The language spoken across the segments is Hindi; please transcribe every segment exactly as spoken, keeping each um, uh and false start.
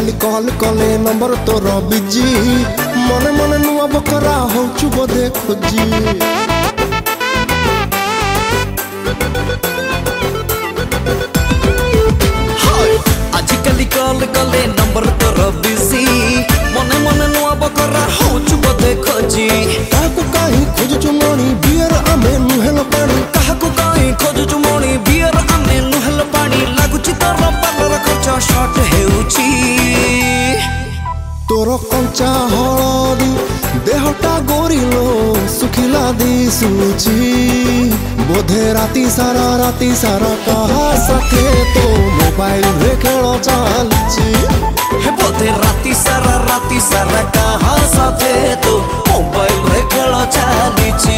आजिकल कॉल कले नंबर तोर बिजी मने मने नुआ बकरा होचु बोधे खोजी आजिकल कॉल कले नंबर तोर बिजी मने मने नुआ बकरा होचु बोधे खोजी काकू काहे खोजु मणी बियर आमे नुहेल पानी काकू काहे खोजु मणी बियर आमे नुहेल पानी लागुची तोर पार्लर खर्च शॉर्ट हेउची तोर कंचा हळदी देहटा गोरिलो सुखिला दिसुची बोधे राती सारा राती सारा कहा सके तो मोबाइल रे खेल चालची हे बोधे राती सारा राती सारा कहा साथे तो मोबाइल रे खेल चालची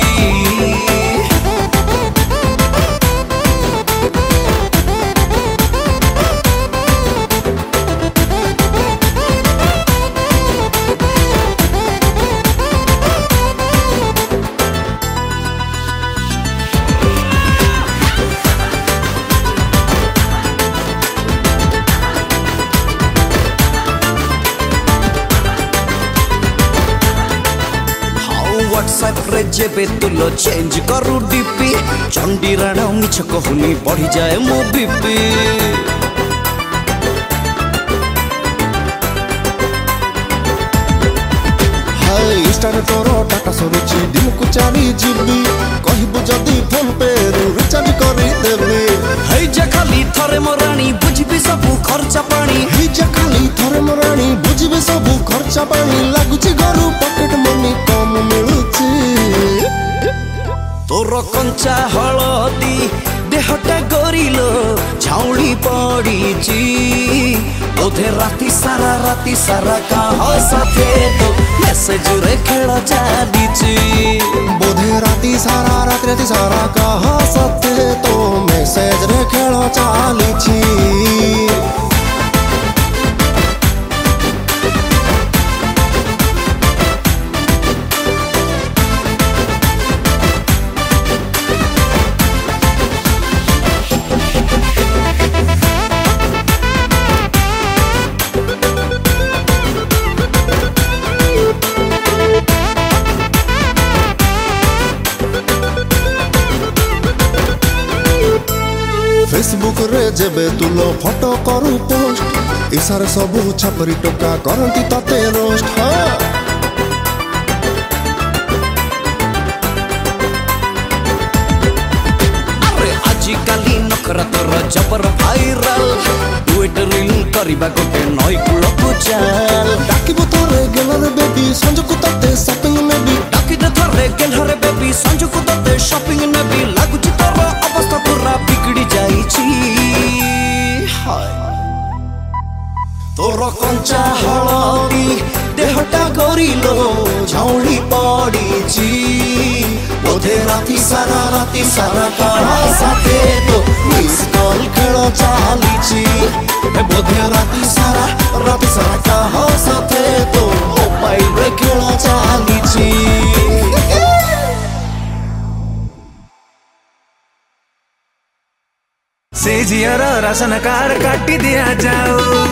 व्हाट्सएप रे जेबे तुलो चेंज करू डीपी चंडी राणा मिछ कहूनी बढ़ी जाए मो बीपी हाय इंस्टा रे तोर डाटा सरुची दिन को चारी जीबी कहबो जदी फोन पे रिचार्ज करी देबी हई जे खाली थरे मोरानी बुझबी सब खर्चा पानी हई जे खाली थरे मोरानी बुझबी सब खर्चा पानी लागुची गरु पॉकेट मनी कम मिलुची तोर कंचा हळदी देहटा गोरिलो झाउली पड़ीची बोधे राती सारा राती सारा कहा साथे तो मैसेज रे खेल चालीची बोधे राती सारा रात राती सारा कहा साथे तो मैसेज रे खेल चालीची फेसबुक रे जेबे तुलो फोटो करू पोस्ट इसारे सबु छपरी टोका करंती तते रोस्ट हाँ अरे आजिकाली नखरा तोर जबर भाइराल ट्विट रील करिबा गोटे नई कुलको चाल डाकिबो तोरे गेलरे बेबी संजको तते शॉपिंग में भी डाकी दे तोरे गेलरे बेबी संजको तते शॉपिंग में भी लागुची तोर अवस्था पूरा बिगड़ी जाईची हाय तोर कंचा हळदी देहटा गोरिलो झाउली पड़ीची बोधे राती सारा राती सारा कहा साथे तो मिस कॉल खेल चालीची बोधे राती सारा राती सारा कहा साथे तो मोबाइल रे खेल चालीची से जियर राशन कार्ड काटी दिया जाओ।